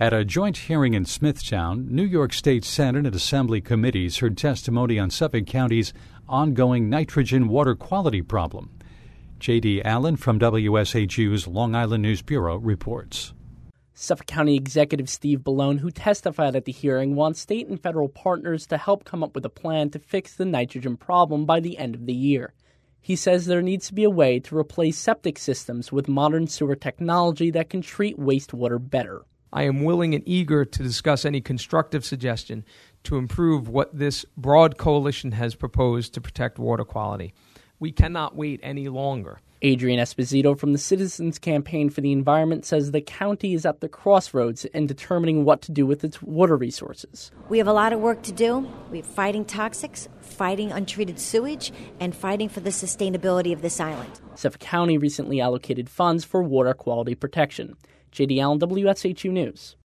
At a joint hearing in Smithtown, New York State Senate and Assembly committees heard testimony on Suffolk County's ongoing nitrogen water quality problem. J.D. Allen from WSHU's Long Island News Bureau reports. Suffolk County Executive Steve Bellone, who testified at the hearing, wants state and federal partners to help come up with a plan to fix the nitrogen problem by the end of the year. He says there needs to be a way to replace septic systems with modern sewer technology that can treat wastewater better. I am willing and eager to discuss any constructive suggestion to improve what this broad coalition has proposed to protect water quality. We cannot wait any longer. Adrian Esposito from the Citizens Campaign for the Environment says the county is at the crossroads in determining what to do with its water resources. We have a lot of work to do. We're fighting toxics, fighting untreated sewage, and fighting for the sustainability of this island. Suffolk County recently allocated funds for water quality protection. J.D. Allen, WSHU News.